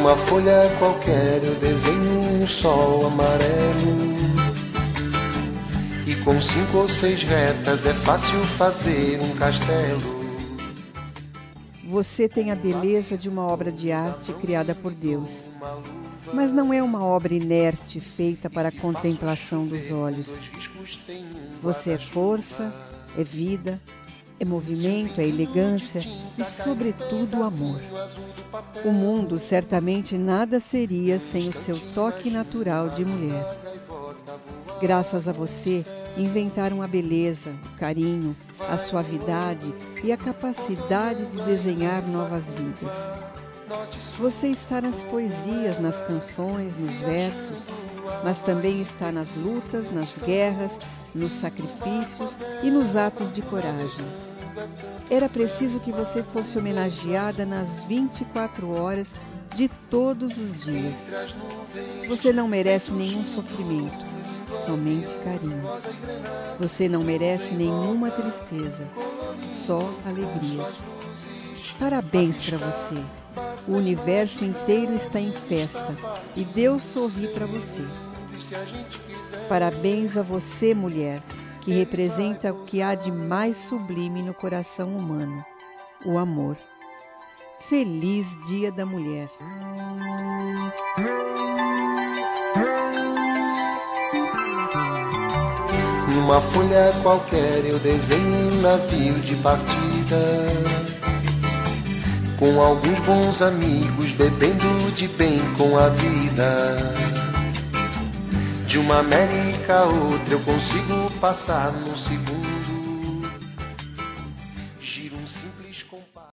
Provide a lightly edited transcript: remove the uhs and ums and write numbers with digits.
Numa folha qualquer eu desenho um sol amarelo, e com 5 ou 6 retas é fácil fazer um castelo. Você tem a beleza de uma obra de arte criada por Deus, mas não é uma obra inerte feita para a contemplação dos olhos. Você é força, é vida, é movimento, é elegância e, sobretudo, amor. O mundo certamente nada seria sem o seu toque natural de mulher. Graças a você, inventaram a beleza, o carinho, a suavidade e a capacidade de desenhar novas vidas. Você está nas poesias, nas canções, nos versos, mas também está nas lutas, nas guerras, nos sacrifícios e nos atos de coragem. Era preciso que você fosse homenageada nas 24 horas de todos os dias. Você não merece nenhum sofrimento, somente carinho. Você não merece nenhuma tristeza, só alegrias. Parabéns para você. O universo inteiro está em festa e Deus sorri para você. Parabéns a você, mulher, que representa o que há de mais sublime no coração humano, o amor. Feliz Dia da Mulher! Numa folha qualquer eu desenho um navio de partida, com alguns bons amigos bebendo de bem com a vida. De uma América a outra eu consigo passar num segundo. Giro um simples compasso.